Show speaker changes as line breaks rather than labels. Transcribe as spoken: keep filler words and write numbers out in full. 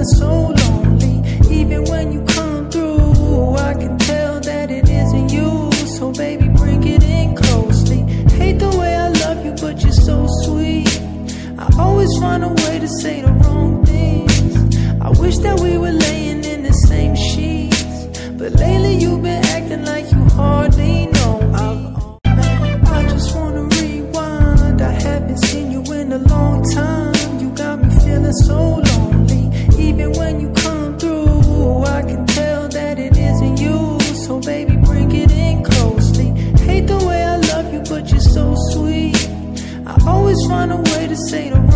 feeling so lonely. Even when you come through, I can tell that it isn't you. So baby, bring it in closely. Hate the way I love you, but you're so sweet. I always find a way to say the wrong things. I wish that we were laying in the same sheets, but lately you've been acting like you hardly know me. I just wanna rewind. I haven't seen you in a long time. You got me feeling so lonely. Even when you come through, I can tell that it isn't you. So baby, bring it in closely. Hate the way I love you, but you're so sweet. I always find a way to say the